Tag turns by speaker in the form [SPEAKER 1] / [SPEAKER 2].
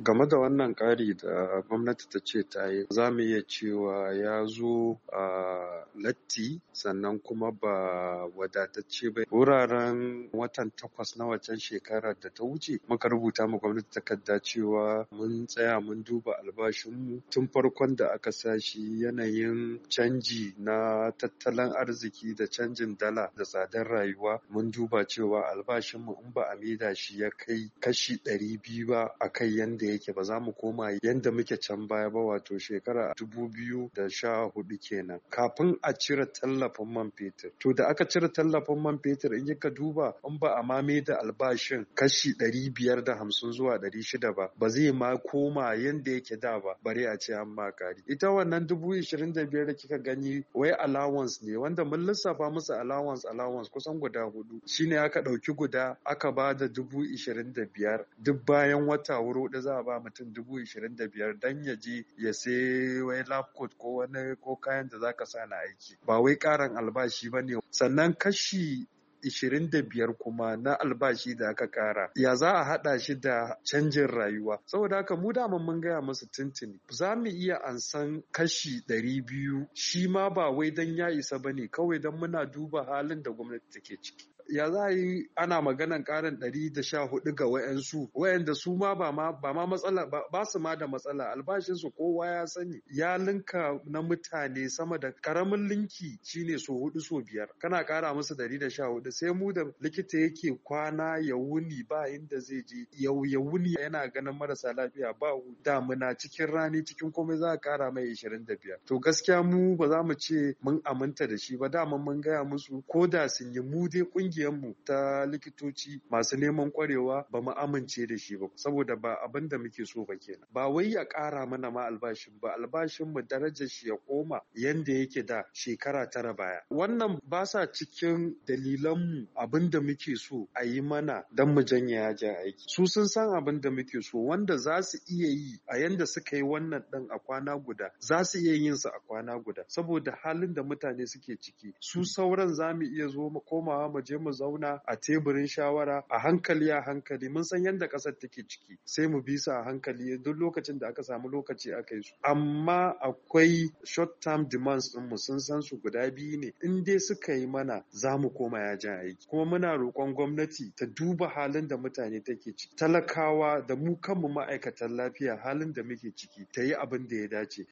[SPEAKER 1] Game da wannan ƙari da gwamnati ta ce ta yi, za mu iya cewa ya zo a latti sannan kuma ba wadatacce ba. Wuraren watan 8 na waccan shekarar da ta wuce, muka rubuta ma gwamnati takarda cewa mun tsaya mun duba albashinmu tun farkon da aka sa shi yanayin canji na tattalin arziki da canjin dala da tsadar rayuwa. Mun duba cewa albashinmu in ba a maida shi ya kai kashi 200 ba a kai yanda yake, ba za mu koma yanda muke can baya ba, wato shekara 2014 kenan, kafin a cire tallafin man fetur. To da aka cire tallafin man fetur, in ka duba in ba a ma maida albashin kashi 550 zuwa 600 ba zai ma koma yanda yake da ba, bare a ce an ma kari. Ita wannan 25,000 da kika gani wai allowance ne, wanda mun lissafa musu allowance kusan guda 4, shine aka ɗauki guda aka ba da 25,000 duk bayan wata huɗu za a ba mutum 25,000 dan ya je ya sai wai lab coat ko kayan da zaka sa na aiki, ba wai ƙarin albashi ba ne. Sannan kashi 25 kuma na albashi da aka kara, ya za a hada shi da canjin rayuwa? Saboda haka mu daman mun gaya musu tuntuni za mu iya ansan kashi 200, shi ma ba wai dan ya isa bane, kawai dan muna duba halin da gwamnati take ciki. Ya za a yi ana maganan karin 114 ga wa'anda su ma ba ma matsala ba su ma da matsala, albashinsu kowa ya sani ya linka na mutane sama da karamin linki, shine so 4 so 5, kana kara musu 114. Sai mu da likita yake kwana ya wuni ba inda zai je, ya wuni yana ganin marasa lafiya, ba damuna cikin rani cikin komai za a kara mai 25. To gaskiya mu ba za mu ce mun aminta da shi ba, dama mun gaya musu ko da sun yi, mu dai mu ta likitoci masu neman kwarewa ba mu amince da shi ba, saboda ba abin da muke so ba kenan. Ba wai ya ƙara mana ma albashin mu darajar shi ya koma yanda yake da shekara 9 baya. Wannan ba sa cikin dalilanmu abin da muke so a yi mana don mu janye yajin aiki. Su sun san abin da muke so, wanda za su iya yi a yanda suka yi wannan ɗin a kwana guda, za su iya yin su a kwana guda, saboda halin da mutane suke ciki. Su sauran za mu iya zo mu komawa mu je mu zauna a teburin shawara a hankali, mun san yadda ƙasar take ciki, sai mu bi su a hankali, duk lokacin da aka samu lokaci aka yi su. Amma akwai short term demands din mu sun san su guda 2 ne, in dai suka yi mana za mu koma yajin aiki. Kuma muna roƙon gwamnati ta duba halin da mutane take ciki, talakawa da mu kanmu ma'aikatan lafiya halin da muke ciki, ta yi abin da ya dace.